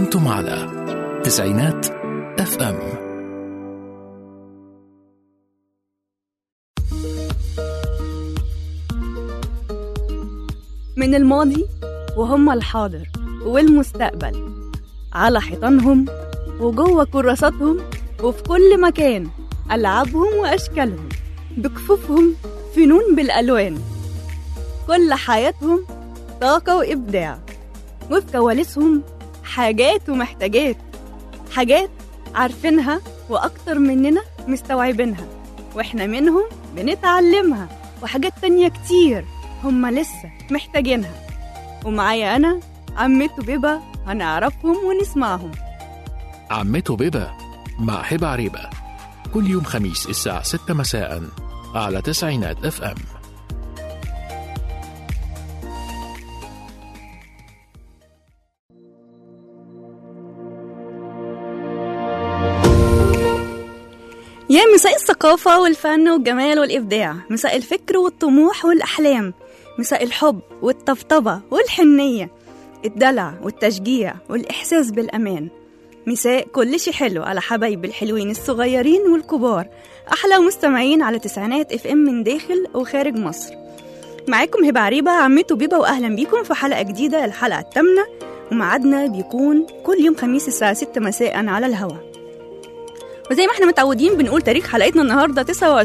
أنتم على تسعينات اف ام. من الماضي وهم الحاضر والمستقبل، على حيطانهم وجوه كراساتهم وفي كل مكان، ألعابهم وأشكالهم، بكفوفهم فنون بالألوان، كل حياتهم طاقة وإبداع، وفي كواليسهم حاجات ومحتاجات، حاجات عارفينها وأكتر مننا مستوعبينها، وإحنا منهم بنتعلمها، وحاجات تانية كتير هم لسه محتاجينها. ومعايا أنا عمته بيبا، هنعرفهم ونسمعهم. عمته بيبا مع هبة عريبة، كل يوم خميس الساعة 6 مساء على تسعينات اف ام. يا مساء الثقافة والفن والجمال والإبداع، مساء الفكر والطموح والأحلام، مساء الحب والطبطبة والحنية، الدلع والتشجيع والإحساس بالأمان، مساء كل شي حلو على حبايب الحلوين الصغيرين والكبار، أحلى مستمعين على تسعينات اف ام من داخل وخارج مصر. معاكم هبة عريبة عمته بيبا، وأهلا بيكم في حلقة جديدة، الحلقة الثامنة، ومعادنا بيكون كل يوم خميس الساعة 6 مساء على الهوا. وزي ما احنا متعودين بنقول تاريخ حلقتنا النهاردة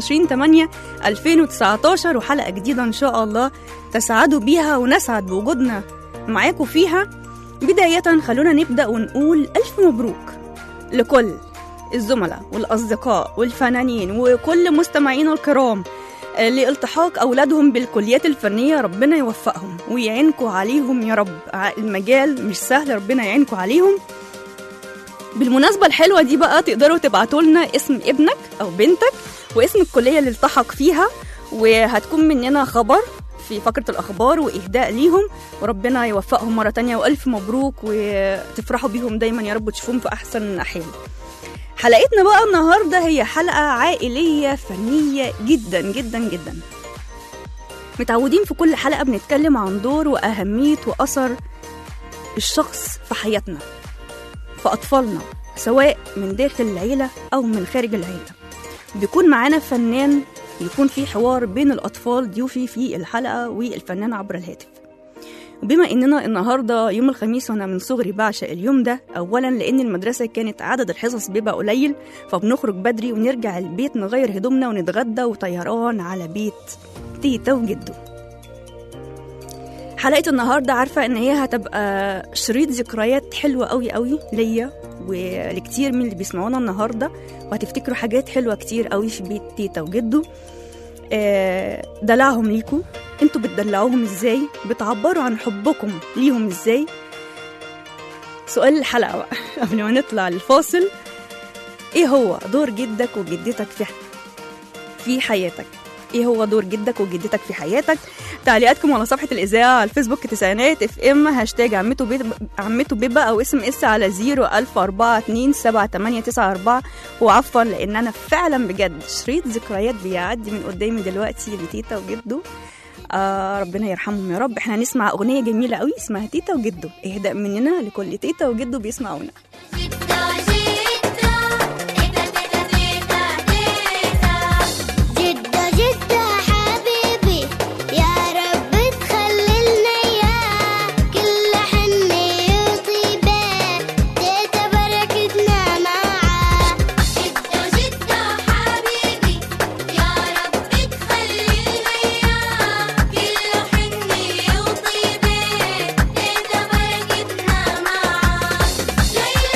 29/8/2019، وحلقة جديدة إن شاء الله تسعدوا بيها ونسعد بوجودنا معاكم فيها. بداية خلونا نبدأ ونقول ألف مبروك لكل الزملاء والأصدقاء والفنانين وكل مستمعينا الكرام لالتحاق أولادهم بالكليات الفنية. ربنا يوفقهم ويعينكم عليهم يا رب، المجال مش سهل، ربنا يعينكم عليهم. بالمناسبة الحلوة دي بقى تقدروا تبعتوا لنا اسم ابنك أو بنتك واسم الكلية اللي التحق فيها، وهتكون مننا خبر في فقرة الأخبار وإهداء ليهم، وربنا يوفقهم مرة تانية وألف مبروك، وتفرحوا بيهم دايما يا رب وتشوفهم في أحسن الأحوال. حلقتنا بقى النهاردة هي حلقة عائلية فنية جدا جدا جدا. متعودين في كل حلقة بنتكلم عن دور وأهمية وأثر الشخص في حياتنا، في أطفالنا، سواء من داخل العيلة أو من خارج العيلة. بيكون معانا فنان، يكون في حوار بين الأطفال، ضيوفي في الحلقة والفنان عبر الهاتف. وبما إننا النهاردة يوم الخميس وأنا من صغري بعشق اليوم ده، أولا لأن المدرسة كانت عدد الحصص بيبقى قليل، فبنخرج بدري ونرجع البيت نغير هدومنا ونتغدى وطيران على بيت تيتا وجدو. حلقة النهاردة عارفة إن هي هتبقى شريط ذكريات حلوة قوي قوي ليا ولكتير من اللي بيسمعونا النهاردة، وهتفتكروا حاجات حلوة كتير قوي في بيت تيتا وجدو. دلعهم ليكم، انتوا بتدلعوهم ازاي، بتعبروا عن حبكم ليهم ازاي. سؤال الحلقة بقى قبل ما نطلع الفاصل، ايه هو دور جدك وجدتك في حياتك؟ ايه هو دور جدك وجدتك في حياتك؟ تعليقاتكم على صفحة الإذاعة على الفيسبوك تسعينات اف ام، هاشتاج عمته بيبا، او اسم اس على 010427894. وعفوا لان انا فعلا بجد شريط ذكريات بيعدي من قدامي دلوقتي لتيتا وجدو، ربنا يرحمهم يا رب. احنا هنسمع اغنية جميلة قوي اسمها تيتا وجدو، اهداء مننا لكل تيتا وجدو بيسمعونا. ليلى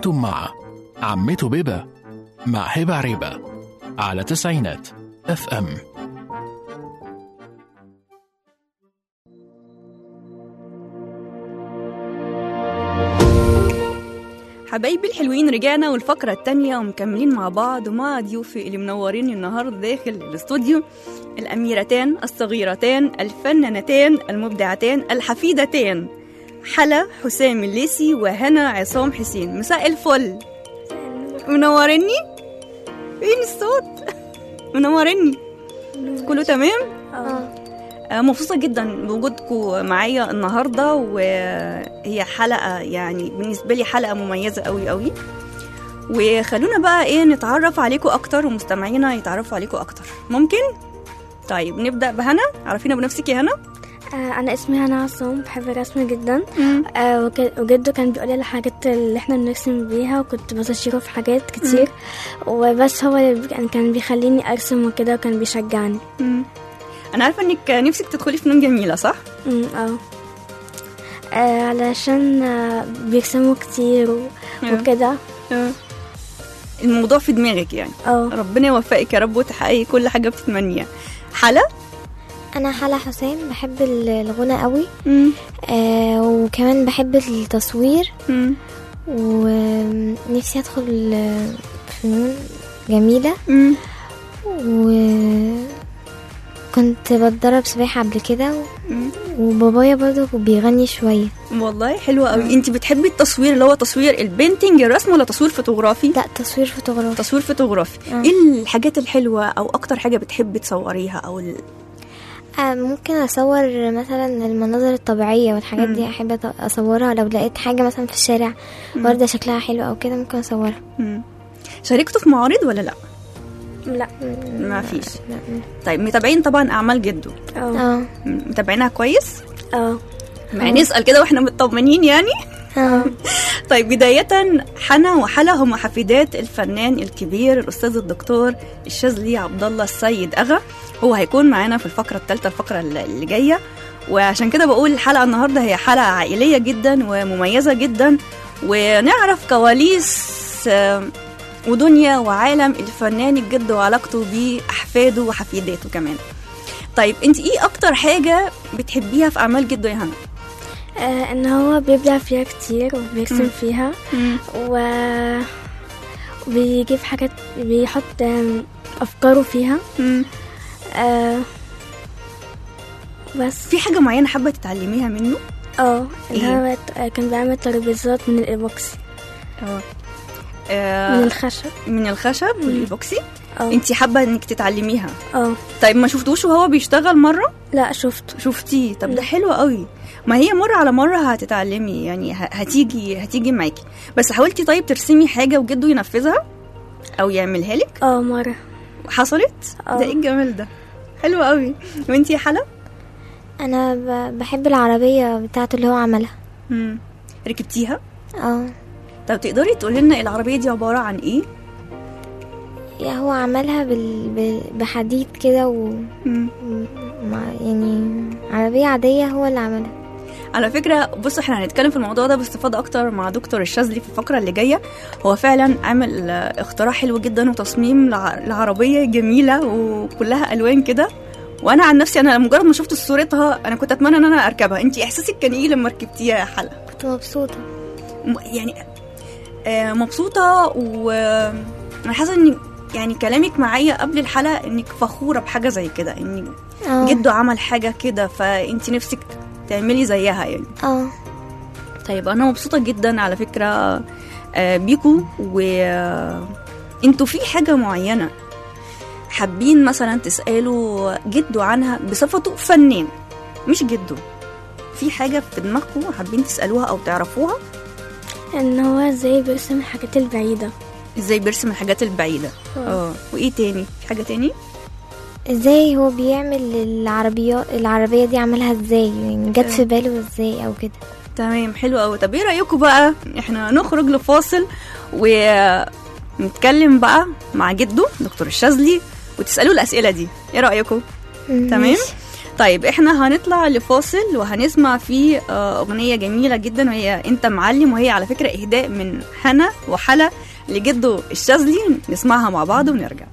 أنتم مع عمته بيبة مع هبة عريبة على 90 FM. حبايبي الحلوين، رجعنا والفقرة التانية ومكملين مع بعض ومع ضيوفي اللي منورين النهاردة داخل الاستوديو، الأميرتان الصغيرتان الفنانتان المبدعتان الحفيدتان حلا حسام الليسي وهنا عصام حسين. مساء الفل، منوريني. فين الصوت؟ منوريني. كله تمام؟ مبسوطة جدا بوجودكم معايا النهاردة، وهي حلقة يعني بالنسبة لي حلقة مميزة قوي قوي. وخلونا بقى نتعرف عليكم أكتر ومستمعينا يتعرفوا عليكم أكتر. ممكن؟ طيب نبدأ بهنا. عرفينا بنفسك يا هنا. أنا اسمي هنا عصام، بحب الرسم جدا. وجده كان بيقول لي الحاجات اللي احنا بنرسم بيها، وكنت بستشيره في حاجات كتير. وبس هو اللي كان بيخليني أرسم وكده، وكان بيشجعني. أنا عارفة إنك نفسك تدخلي فنون جميلة، صح؟ علشان بيرسموا كتير وكده. الموضوع في دماغك يعني. ربنا يوفقك يا رب وتحققي كل حاجة بتتمنيها. حلا؟ أنا حلا حسام، بحب الغنى قوي. وكمان بحب التصوير. ونفسي أدخل فنون جميلة. كنت بتدرب سباحة قبل كده. وبابايا برضه بيغني شوية. والله حلوة قوي. انت بتحبي التصوير اللي هو تصوير البينتينج الرسم ولا تصوير فوتوغرافي؟ لا، تصوير فوتوغرافي. تصوير فوتوغرافي. ايه الحاجات الحلوة او اكتر حاجة بتحبي تصوريها او ممكن اصور مثلا المناظر الطبيعية والحاجات دي، احب اصورها. لو لقيت حاجة مثلا في الشارع وردة شكلها حلو او كده ممكن اصورها. شاركتوا في معارض ولا لا؟ لا، ما فيش. طيب متابعين طبعا اعمال جدو؟ متابعينها كويس؟ يعني نسأل كده واحنا مطمنين يعني. طيب بداية، حنا وحلا هم حفيدات الفنان الكبير الأستاذ الدكتور الشاذلي عبد الله السيد أغا. هو هيكون معانا في الفقرة الثالثة، الفقرة اللي جاية. وعشان كده بقول الحلقة النهاردة هي حلقة عائلية جدا ومميزة جدا، ونعرف كواليس ودنيا وعالم الفنان الجد وعلاقته بأحفاده وحفيداته كمان. طيب انت ايه اكتر حاجة بتحبيها في اعمال جدو يا هنا؟ ان هو بيبدع فيها كتير وبيرسم فيها، وبيجيب حاجات، بيحط افكاره فيها. بس في حاجة معينة حابة تتعلميها منه؟ إيه؟ كان بيعمل ترابيزات من الإيبوكسي. من الخشب والإيبوكسي. انتي حابة انك تتعلميها؟ طيب ما شفتوش وهو بيشتغل مرة؟ لا، شفتيه؟ طب ده حلو قوي. ما هي مرة على مرة هتتعلمي يعني، هتيجي معاكي. بس حاولتي طيب ترسمي حاجة وجده ينفذها او يعملها لك؟ مرة حصلت؟ ده ايه الجمال ده، حلو قوي. وانتي يا حلا؟ انا بحب العربية بتاعته اللي هو عملها. ركبتيها؟ طب تقدري تقولي لنا العربية دي عبارة عن ايه؟ هو عملها بحديد كده يعني عربية عادية هو اللي عملها. على فكرة بصوا، احنا هنتكلم في الموضوع ده باستفاضة اكتر مع دكتور الشاذلي في الفقرة اللي جاية. هو فعلا عمل اختراع حلو جدا وتصميم لعربية جميلة وكلها الوان كده. وانا عن نفسي انا مجرد ما شفت صورتها انا كنت اتمنى ان انا اركبها. انتي احساسك كان ايه لما ركبتيها يا حلا؟ كنت مبسوطة يعني مبسوطة. وانا حاسة ان يعني كلامك معايا قبل الحلقة انك فخورة بحاجة زي كده، ان جدو عمل حاجة كده فانتي نفسك تعملي زيها يعني. طيب انا مبسوطة جدا على فكرة بيكو. وانتوا في حاجة معينة حابين مثلا تسألوا جدو عنها بصفته فنان مش جدو؟ في حاجة في دماغكم حابين تسألوها او تعرفوها؟ ان هو ازاي بيرسم الحاجات البعيدة. ازاي بيرسم الحاجات البعيدة؟ وايه تاني؟ في حاجة تاني؟ ازاي هو بيعمل العربية دي، عملها ازاي يعني، جت في باله ازاي او كده. تمام، حلو قوي. طب ايه رأيكم بقى احنا نخرج لفاصل ونتكلم بقى مع جدو دكتور الشاذلي وتسألوا الأسئلة دي؟ ايه رأيكم؟ تمام. طيب احنا هنطلع لفاصل وهنسمع فيه اغنيه جميله جدا وهي انت معلم، وهي على فكره اهداء من هنا وحلا لجده الشاذلي. نسمعها مع بعض ونرجع.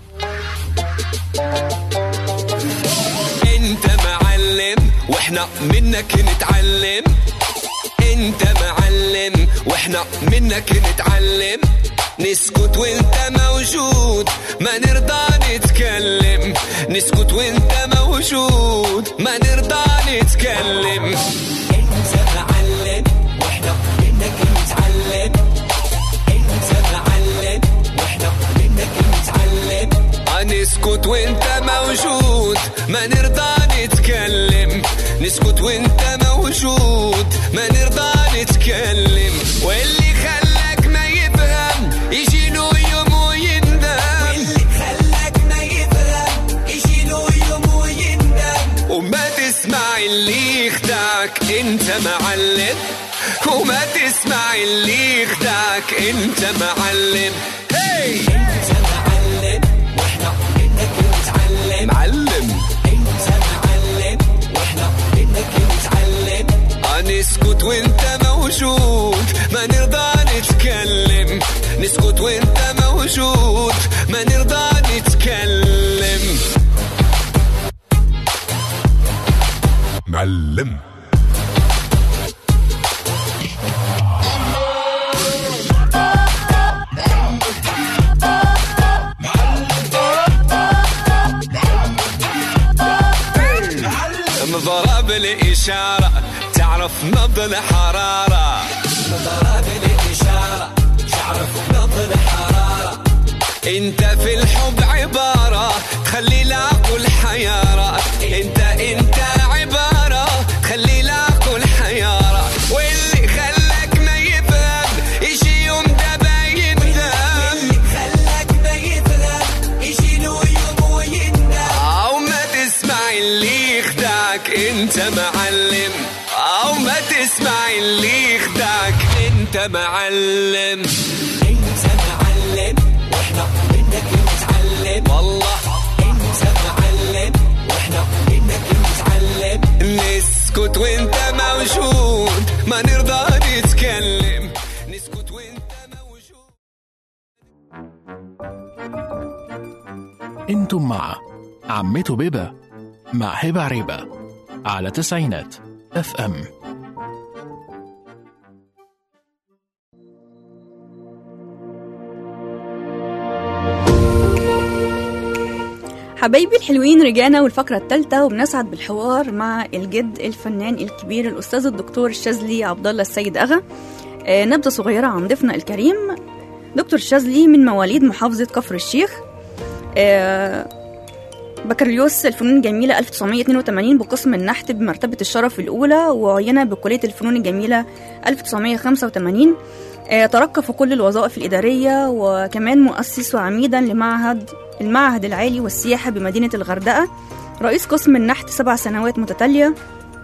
انت معلم واحنا منك نتعلم، انت معلم واحنا منك نتعلم، نسكت وانت موجود ما نرضى نتكلم، نسكت وانت موجود ما نرضى نتكلم. انت معلم واحنا منك نتعلم، انت معلم واحنا منك نتعلم، نسكت وانت موجود ما نرضى نتكلم، نسكت وانت موجود ما نرضى نتكلم. واللي خلاك ما يفهم يجي له يوم ويندم، واللي خلاك ما يفهم يجي له يوم ويندم، وما تسمع اللي يخدعك انت معلم، وما تسمع اللي يخدعك انت معلم. هي انت معلم واحنا منك نتعلم، معلم انت معلم واحنا منك نتعلم، نسكت وانت موجود ما نرضى نتكلم، نسكت وانت موجود ما نرضى نتكلم. معلم مضرب الإشارة تعرف نبض الحرارة، مضرب الإشارة تعرف نبض الحرارة، انت في الحب عبارة تخلي العقل حيارة، انت عبارة تخلي العقل حيارة، واللي خلاك ما يفهم يجي يوم دابا يندم، واللي خلاك ما يفهم يجي له يوم ويندم، او ما تسمع اللي يخدعك انت معلم، او ما تسمع اللي يخدعك انت معلم. انت معلم واحنا منك نتعلم، والله انت معلم واحنا منك نتعلم، نسكت وانت موجود ما نرضى نتكلم، نسكت وانت موجود. انتم مع عمته بيبة مع هبة عريبة على 90 FM. حبايبي الحلوين، رجعنا والفقرة الثالثة وبنسعد بالحوار مع الجد الفنان الكبير الأستاذ الدكتور الشاذلي عبد الله السيد أغا. نبذة صغيرة عن ضيفنا الكريم. دكتور الشاذلي من مواليد محافظة كفر الشيخ، بكالوريوس الفنون الجميلة 1982 بقسم النحت بمرتبة الشرف الأولى، وعين بكلية الفنون الجميلة 1985. ترقى في كل الوظائف الإدارية، وكمان مؤسس وعميدا المعهد العالي والسياحة بمدينة الغردقة، رئيس قسم النحت 7 سنوات متتالية،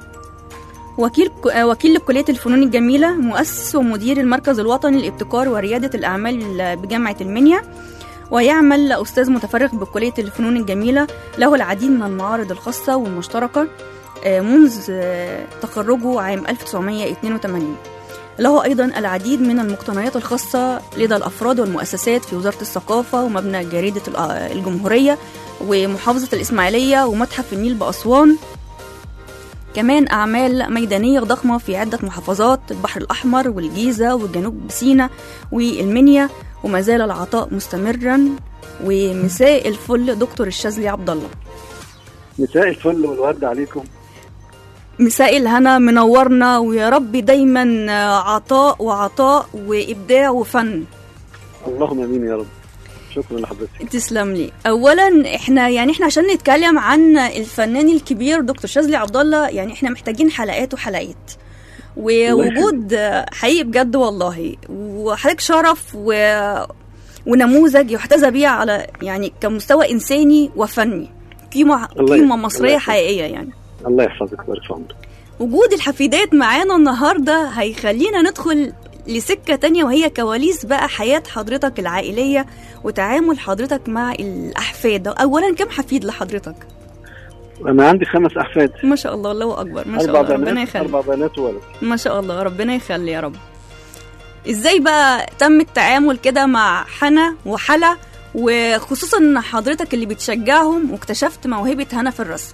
وكيل لكلية الفنون الجميلة، مؤسس ومدير المركز الوطني للابتكار وريادة الأعمال بجامعة المنيا، ويعمل أستاذ متفرغ بكلية الفنون الجميلة، له العديد من المعارض الخاصة والمشتركة منذ تخرجه عام 1982. له أيضا العديد من المقتنيات الخاصة لدى الأفراد والمؤسسات في وزارة الثقافة ومبنى جريدة الجمهورية ومحافظة الإسماعيلية ومتحف النيل بأسوان. كمان أعمال ميدانية ضخمة في عدة محافظات، البحر الأحمر والجيزة وجنوب سيناء والمنيا، وما زال العطاء مستمرا. ومساء الفل دكتور الشاذلي عبد الله. مساء الفل والورد عليكم. مساء الهنا، منورنا، ويا رب دايما عطاء وعطاء وإبداع وفن. اللهم امين يا رب. شكرا لحضرتك. تسلم لي. اولا احنا عشان نتكلم عن الفنان الكبير دكتور الشاذلي عبد الله، يعني احنا محتاجين حلقات وحلقات، ووجود حقيقي بجد والله، وحضرتك شرف ونموذج يحتذى بيه على يعني كمستوى انساني وفني، قيمة مصرية حقيقية يعني. الله يحفظك ويبارك في عمرك. وجود الحفيدات معانا النهارده هيخلينا ندخل لسكة تانية، وهي كواليس بقى حياة حضرتك العائلية وتعامل حضرتك مع الأحفاد. أولا كم حفيد لحضرتك؟ انا عندي 5 احفاد. ما شاء الله، الله اكبر، ما شاء الله، ربنا يخلي. 4 بنات وولد. ما شاء الله، ربنا يخلي يا رب. ازاي بقى تم التعامل كده مع هنا وحلا، وخصوصا ان حضرتك اللي بتشجعهم واكتشفت موهبة هنا في الرسم؟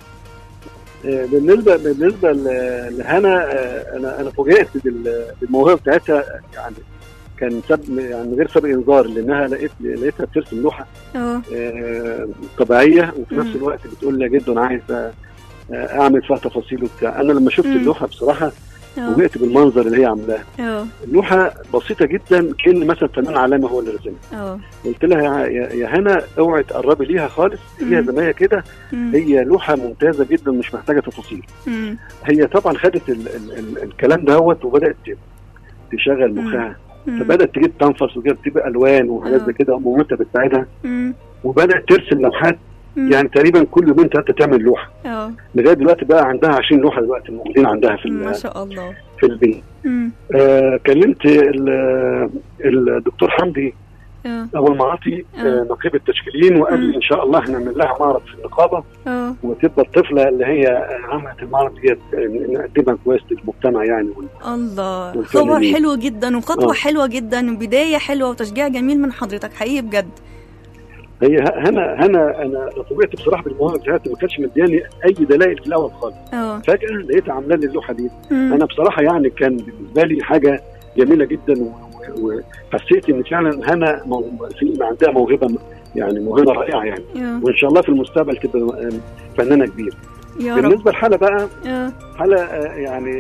بالنسبه لهنا، انا فوجئت بالموهبه بتاعتها، يعني كان يعني غير سابق انذار، لانها لقيتها بترسم لوحه طبيعيه، وفي نفس الوقت بتقول لي يا جدو انا عايز اعمل فيها تفاصيل وبتاع. انا لما شفت اللوحه بصراحه فوجئت بالمنظر اللي هي عاملاه. اللوحه بسيطه جدا، كأن مثلا فنان عالمي هو اللي رسمها. قلت لها يا هنا اوعي تقربي ليها خالص، هي زي ما هي كده، هي لوحه ممتازه جدا مش محتاجه تفاصيل. هي طبعا خدت الكلام دوت وبدات تشغل مخها، فبدات تجيب تنفس وتجيب الوان وحاجات زي كده وممتع بتساعدها، وبدات ترسم لوحات. يعني تقريبا كل يومين 3 تعمل لوحه. لغايه دلوقتي بقى عندها 20 لوحه دلوقتي موجودين عندها في ما شاء الله في البيت. كلمت الدكتور حمدي ابو المعاطي نقيب التشكيليين، وقال لي ان شاء الله هنعمل لها معرض في النقابه، وتبقى الطفله اللي هي عملت المعرض دي نقدمها كويس للمجتمع يعني. الله، خبر حلو جدا وخطوه حلوه جدا وبدايه حلوه وتشجيع جميل من حضرتك حقيقي بجد. هي هنا انا طبيعتي بصراحه بالموهبه بتاعتي ما كانش مدياني اي دلائل في الاول خالص. فجاه لقيتها عامله لي اللوحه دي. انا بصراحه يعني كان بالنسبه لي حاجه جميله جدا، وحسيت ان فعلا هنا عندها موهبه، يعني موهبه رائعه يعني. وان شاء الله في المستقبل تبقى فنانه كبيره. بالنسبه لحلا بقى، حلا يعني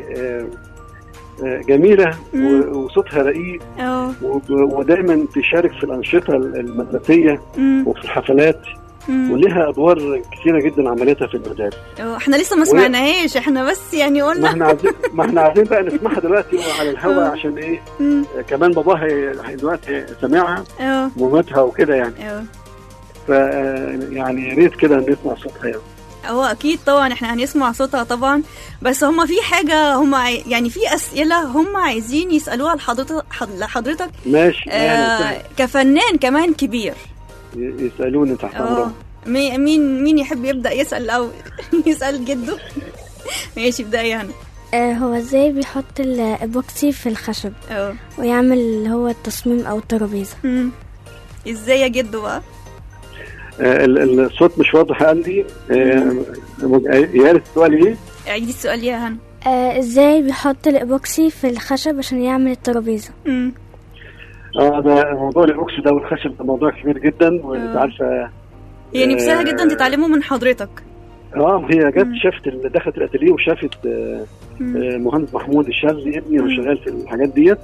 جميلة وصوتها رقيق، ودايما تشارك في الأنشطة المدرسية وفي الحفلات، ولها أدوار كثيرة جدا عملتها في المدارس. احنا لسه ما سمعناهاش، احنا بس يعني قلنا ما احنا عايزين بقى نسمعها دلوقتي على الهواء، عشان ايه كمان باباها دلوقتي سامعها ومامتها وكده يعني. يعني يا ريت كده نسمع صوتها يعني. هو اكيد طبعا احنا هنسمع صوتها طبعا، بس هم في حاجه، هم يعني في اسئله هم عايزين يسالوها لحضرتك. ماشي. كفنان كمان كبير يسالوني تحت امرهم. مين يحب يبدا يسال او يسال جده؟ ماشي، ابدا يعني. هو ازاي بيحط الابوكسي في الخشب ويعمل اللي هو التصميم او الترابيزه؟ ازاي يا جدو بقى؟ الصوت مش واضح عندي. يا ريت السؤال ايه؟ عيدي السؤال يا هنا. ازاي بيحط الابوكسي في الخشب عشان يعمل الترابيزه؟ ده موضوع الابوكسي ده والخشب ده موضوع كبير جدا، وانت عارفه هي نفسها جدا تتعلمه من حضرتك. هي جت شافت دخلت الاتيليه وشافت مهندس محمود الشاذلي ابني وشغال في الحاجات ديت،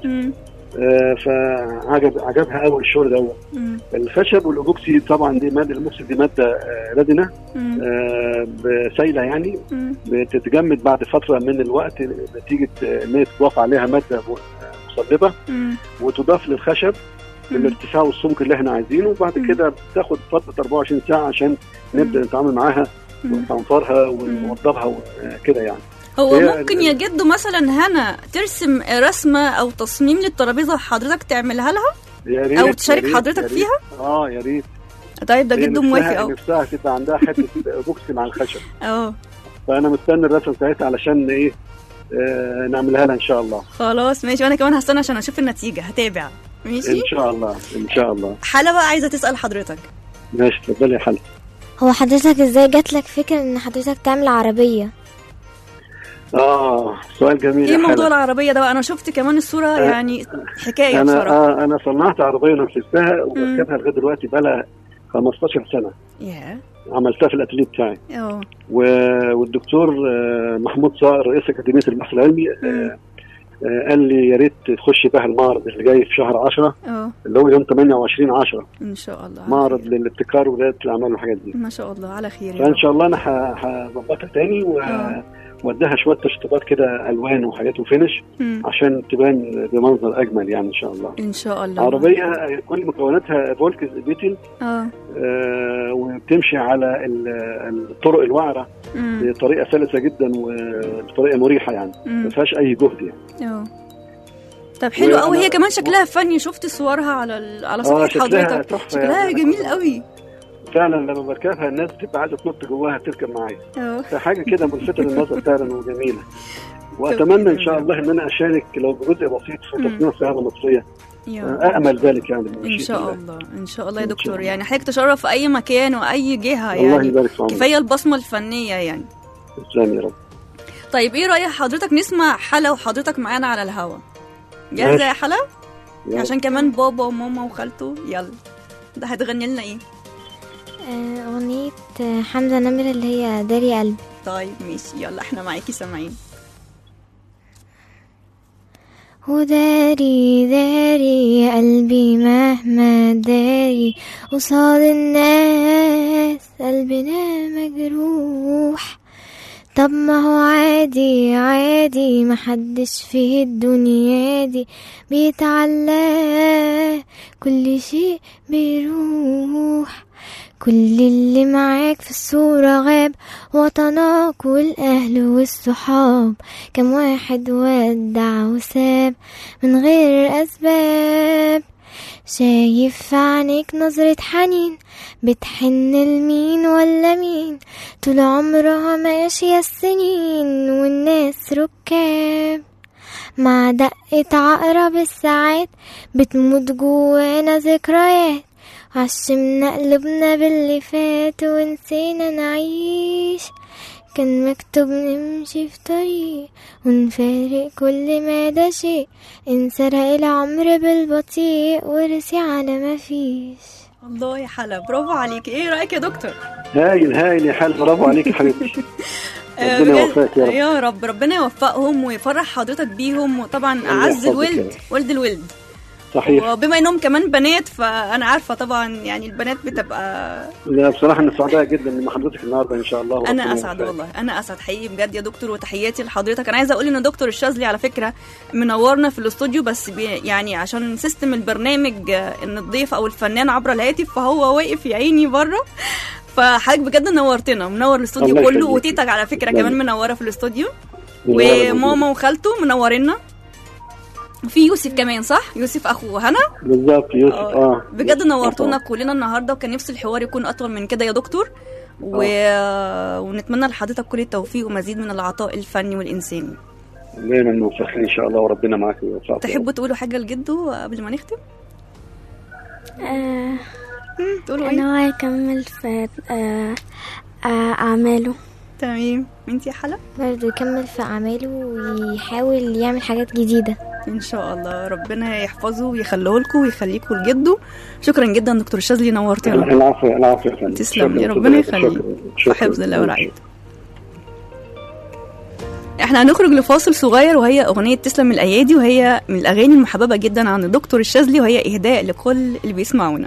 فعجبها قوي الشغل ده. الخشب والابوكسي طبعا دي ماده، الابوكسي دي ماده لدنه سايله يعني، بتتجمد بعد فتره من الوقت نتيجه ان هي تضاف عليها ماده مصلبه وتضاف للخشب بالارتفاع والسمك اللي احنا عايزينه، وبعد كده بتاخد فتره 24 ساعه عشان نبدا نتعامل معاها ونفنفرها ونوضبها وكده يعني. هو ممكن يا جدو مثلا هنا ترسم رسمه او تصميم للترابيزه حضرتك تعملها لها؟ يا ريت. او تشارك حضرتك فيها؟ يا ريت. طيب ده جدو موافق اهو. نفسها تبقى عندها حته بوكس مع الخشب. فانا مستني الرسم بتاعتها علشان ايه نعملها لها ان شاء الله. خلاص ماشي، وانا كمان هستنى عشان اشوف النتيجه، هتابع. ماشي ان شاء الله ان شاء الله. حلا بقى عايزه تسال حضرتك. ماشي، اتفضلي يا حلا. هو حضرتك ازاي جات لك فكره ان حضرتك تعمل عربيه؟ سؤال جميل. ايه موضوع العربيه ده بقى؟ انا شفت كمان الصوره يعني حكايه بصراحه. انا صنعت عربيه ونفذتها وبركبها لغايه دلوقتي بقى لها 15 سنه. عملتها في الاتيليه بتاعي. والدكتور محمود صقر رئيس اكاديميه البحث العلمي قال لي يا ريت تخشي بها المعرض اللي جاي في شهر 10 اللي هو يوم 28/10 ان شاء الله، معرض للابتكار ورياده الاعمال والحاجات دي. ما شاء الله على خير. فان شاء الله انا هظبطها تاني واديها شويه تشطيبات كده الوان وحاجات وفينش عشان تبان بمنظر اجمل يعني ان شاء الله. ان شاء الله. عربيه كل مكوناتها فولكس بيتل، وبتمشي على الطرق الوعره بطريقه سلسه جدا وبطريقه مريحه يعني، ما فيهاش اي جهد يعني. طب حلو قوي. هي كمان شكلها فني، شفت صورها على صفحه حضرتك، شكلها جميل قوي. فعلا لما بركبها الناس بتبقى عايزه تنط جواها تركب معايا. فحاجه كده ملفته للنظر فعلا وجميله. واتمنى ان شاء الله ان انا اشارك لو بجزء بسيط في تصميم السياره المصريه. امل ذلك يعني ان شاء الله. ان شاء الله يا دكتور. يعني حضرتك تشرف في اي مكان واي جهه الله يعني. يبارك في عمرك. كفايه البصمه الفنيه يعني. تسلم يا رب. طيب ايه رايك حضرتك نسمع حلا وحضرتك معانا على الهوا؟ جاهزه يا حلا؟ عشان كمان بابا وماما وخالته. يلا ده هتغني لنا ايه؟ أغنية حمزة نمرة اللي هي داري قلبي. طيب ماشي، يلا احنا معاكي سامعين. وداري داري قلبي مهما داري قصاد الناس قلبنا مجروح. طب ما هو عادي عادي محدش في الدنيا دي بيتعلى كل شيء بيروح. كل اللي معاك في الصورة غاب وطنك والأهل والصحاب. كم واحد ودع وساب من غير أسباب. شايف في عينيك نظرة حنين بتحن لمين ولا مين. طول عمرها ماشية السنين والناس ركاب. مع دقة عقرب الساعات بتموت جوانا ذكريات. عشمنا قلوبنا باللي فات ونسينا نعيش. كان مكتوب نمشي في طريق ونفارق كل ما ده شيء. انسرق العمر بالبطيء ورسي على ما فيش. الله يا حلا، برافو عليك. ايه رايك يا دكتور؟ هايل هايل يا حلا، برافو عليك يا حبيبتي. ربنا يوفقك يا رب. يا رب ربنا يوفقهم ويفرح حضرتك بيهم. وطبعا اعز الولد ولد الولد. صحيح. وبما انهم كمان بنات فانا عارفه طبعا يعني البنات بتبقى. لا بصراحه انا سعيده جدا من حضرتك النهارده ان شاء الله. انا اسعد والله، انا اسعد حقيقي بجد يا دكتور. وتحياتي لحضرتك. انا عايزه اقول ان دكتور الشاذلي على فكره منورنا في الاستوديو، بس يعني عشان سيستم البرنامج ان الضيف او الفنان عبر الهاتف فهو واقف يا عيني بره. فحضرتك بجد نورتنا، منور الاستوديو كله. وتيتك على فكره كمان منوره في الاستوديو. وماما وخالته منورينا. وفي يوسف كمان، صح؟ يوسف اخو هنا. بالظبط يوسف. بجد نورتونا كلنا النهارده، وكان نفس الحوار يكون اطول من كده يا دكتور. ونتمنى لحضرتك كل التوفيق ومزيد من العطاء الفني والانساني. دايما موفقين ان شاء الله وربنا معاك ويوفقك. تحبوا تقولوا حاجه لجده قبل ما نختم؟ تقولوا ايه؟ انا هو يكمل في اعماله. تمام. انت يا حلا؟ برضه يكمل في اعماله ويحاول يعمل حاجات جديده ان شاء الله. ربنا يحفظه ويخليه لكم ويخليكم لجده. شكرا جدا دكتور الشاذلي، نورتنا. العفو العفو يا فندم. تسلم، ربنا يخليك. حفظ الله ورعايته. احنا هنخرج لفاصل صغير، وهي اغنيه تسلم الايادي، وهي من الاغاني المحببه جدا عن الدكتور الشاذلي، وهي اهداء لكل اللي بيسمعونا.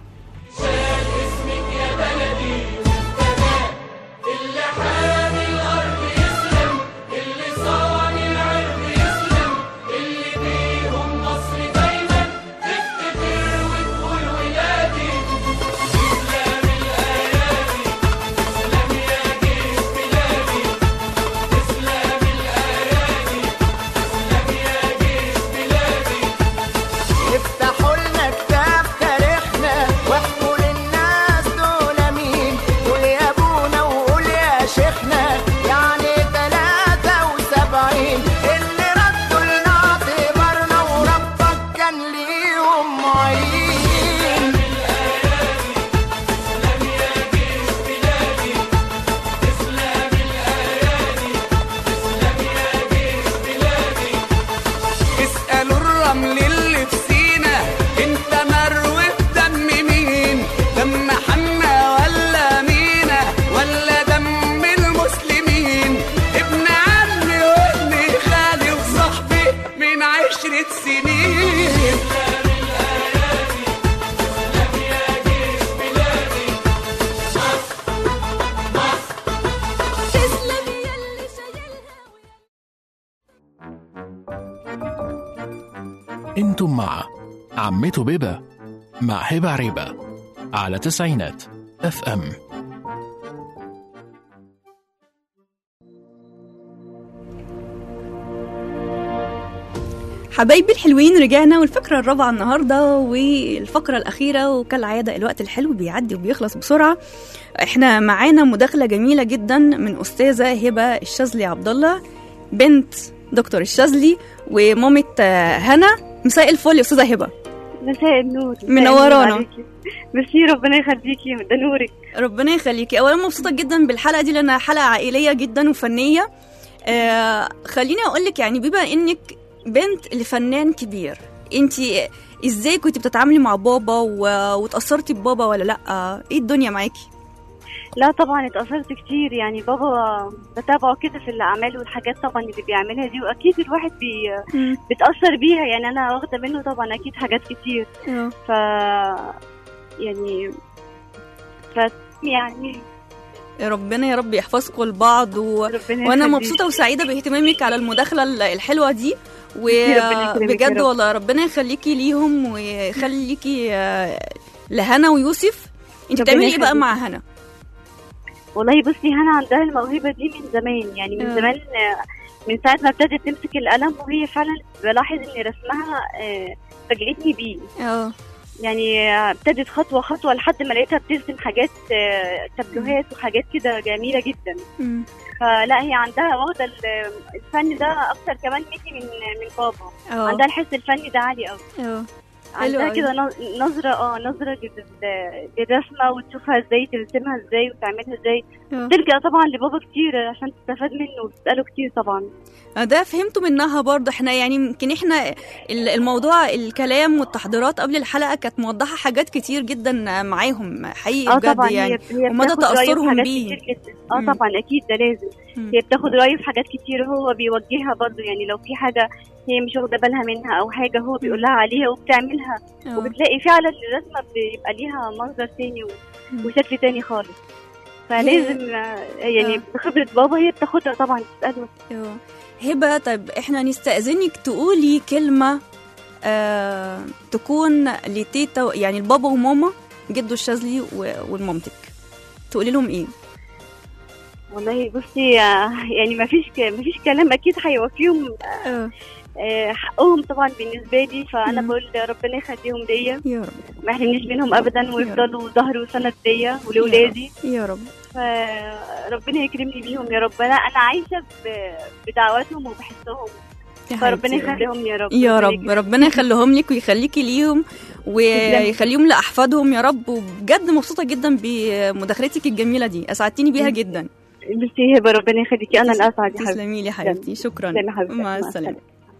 انتم مع عمته بيبة مع هبة عريبة على 90 FM. حبايبي الحلوين، رجعنا والفقرة الرابعة النهاردة والفقرة الأخيرة، وكالعادة الوقت الحلو بيعدي وبيخلص بسرعة. احنا معانا مداخلة جميلة جدا من أستاذة هبة الشاذلي عبد الله، بنت دكتور الشاذلي ومامة هنا. مساء الفل يا أستاذة هبة. مساء النور، منورانا. ميرسي، ربنا يخليكي، ده نورك. ربنا يخليكي. أولا مبسوطة جدا بالحلقة دي لأنها حلقة عائلية جدا وفنية. خليني أقولك يعني بما إنك بنت لفنان كبير، انتي ازاي كنتي بتتعاملي مع بابا وتأثرتي ببابا ولا لا؟ ايه الدنيا معاكي؟ لا طبعا اتأثرت كتير، يعني بابا بتابعه كده في الأعمال والحاجات طبعا اللي بيعملها دي، وأكيد الواحد بتأثر بيها، يعني أنا واخدة منه طبعا أكيد حاجات كتير. يعني ربنا يا رب يحفظكم لبعض وانا مبسوطه وسعيده باهتمامك على المداخله الحلوه دي، وبجد والله ربنا يخليكي ليهم ويخليكي لهنا ويوسف. انت بتعملي ايه بقى مع هنا؟ والله بصي، هنا عندها الموهبه دي من زمان، يعني من زمان، من ساعه ما ابتدت تمسك القلم، وهي فعلا بلاحظ ان رسمها فاجئتني بيه. يعني ابتدت خطوة خطوة لحد ما لقيتها بترسم حاجات تابلوهات وحاجات كده جميلة جدا. فلا هي عندها واخدة الفن ده أكتر كمان مني من بابا. عندها الحس الفني ده عالي أوي. عندها كده نظرة للرسمة، وتشوفها ازاي، ترسمها ازاي وتعملها ازاي. تلجأ طبعا لبابا كتير عشان تستفاد منه وتسأله كتير طبعا. ده فهمته منها برضه. احنا يعني يمكن احنا الموضوع الكلام والتحضيرات قبل الحلقة كانت موضحة حاجات كتير جدا معاهم حقيقي بجد طبعا. يعني، ومدى تأثرهم بيه. طبعا أكيد ده لازم. هي بتاخد رأيه في حاجات كتير، هو بيوجهها برضه، يعني لو في حاجة هي مش واخده بالها منها او حاجه هو بيقول لها عليها وبتعملها. وبتلاقي فعلا الرسمه بيبقى ليها منظر تاني وشكل تاني خالص. فلازم يعني بخبره بابا هي بتاخدها طبعا تساله. هبه، طيب احنا نستأذنك تقولي كلمه تكون لتيتا، يعني البابا وماما جدو الشاذلي ومامتك، تقولي لهم ايه؟ والله بصي، يعني ما فيش كلام اكيد هيوفيهم حقهم طبعا بالنسبه لي. فانا بقول ربنا يخليهم ليا يا رب، ما يحرمنيش منهم ابدا، ويفضلوا ظهر وسند ليا ولولادي يا رب. فربنا يكرمني بيهم يا رب. انا عايشه بدعواتهم وبحسهم، فربنا يخليهم يا رب. يا رب، ربنا يخليهم لك ويخليكي ليهم ويخليهم لأحفادهم يا رب. وبجد مبسوطه جدا بمداخلتك الجميله دي، اسعدتيني بيها جدا. ميرسي هبه، ربنا يخليكي. انا الاسعد يا حبيبتي. تسلمي لي حبيبتي، شكرا. مع السلامه.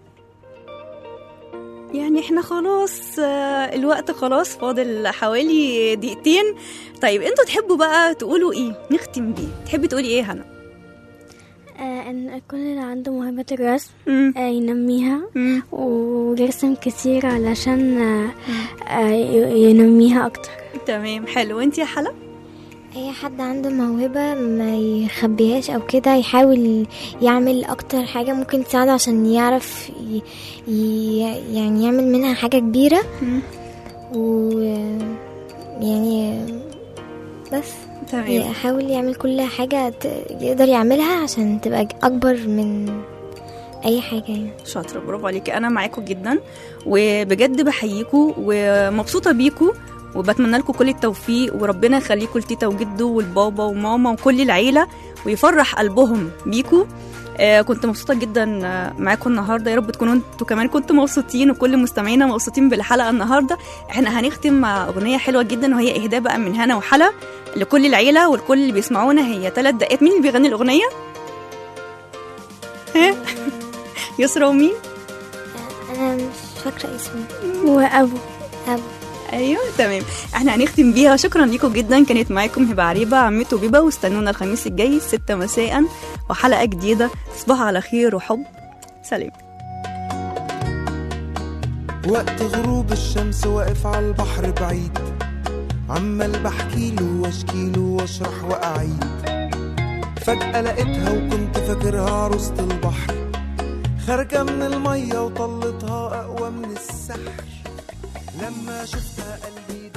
يعني احنا خلاص الوقت خلاص، فاضل حوالي دقيقتين. طيب انتوا تحبوا بقى تقولوا ايه نختم بيه؟ تحبي تقولي ايه هنا؟ ان كل اللي عنده موهبة الرسم ينميها ويرسم كتير علشان ينميها اكتر. تمام، حلو. وانتي يا حلا؟ اي حد عنده موهبة ما يخبيهاش او كده، يحاول يعمل اكتر حاجة ممكن تساعده عشان يعرف يعني يعمل منها حاجة كبيرة. ويعني بس يحاول يعمل كل حاجة يقدر يعملها عشان تبقى اكبر من اي حاجة يعني. شاطرة، برافو عليكي. انا معاكم جدا وبجد بحييكم ومبسوطة بيكم، وبتمنى لكم كل التوفيق، وربنا يخليكم لتيتا وجدو والبابا وماما وكل العيلة ويفرح قلبهم بيكم. كنت مبسوطة جدا معاكم النهاردة. يا رب تكونوا انتوا كمان كنتوا مبسوطين، وكل مستمعينا مبسوطين بالحلقة النهاردة. احنا هنختم مع أغنية حلوة جدا، وهي إهداء بقى من هنا وحلا لكل العيلة والكل اللي بيسمعونا. هي 3 دقائق. مين اللي بيغني الأغنية؟ يسرا ومين؟ أنا مش فاكرة اسمه. وأبو. ايوه تمام. احنا هنختم بيها. شكرا لكم جدا. كانت معاكم هبه عريبه، عمته بيبه، واستنونا الخميس الجاي 6 مساء وحلقه جديده. تصبحوا على خير وحب. سلام. وقت غروب الشمس واقف على البحر بعيد، عمال بحكيله واشكيله واشرح واعيد. فجأة لقيتها وكنت فاكرها عروسة البحر، خارجة من المية وطلتها اقوى من السحر. لما شفتها قلبي